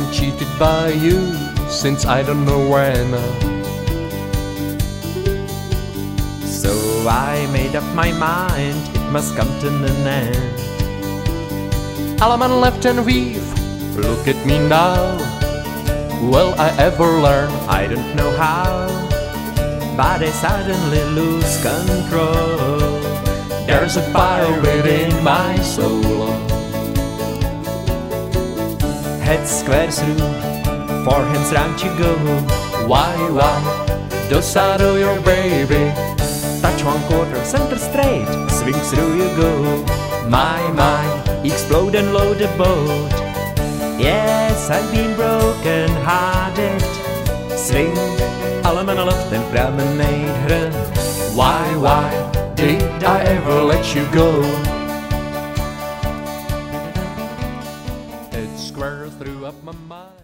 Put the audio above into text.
been cheated by you since I don't know when. So I made up my mind, it must come to an end. Allemaal left and weave, look at me now. Will I ever learn? I don't know how, but I suddenly lose control. There's a fire within my soul. Head square through, forehands round you go. Why, those are your baby. Touch one quarter, center straight, swing through you go. My, explode and load the boat. Yes, I've been broken hearted. Swing, allemaal lucht en promenade. Why did I ever let you go? Head square through up my mind.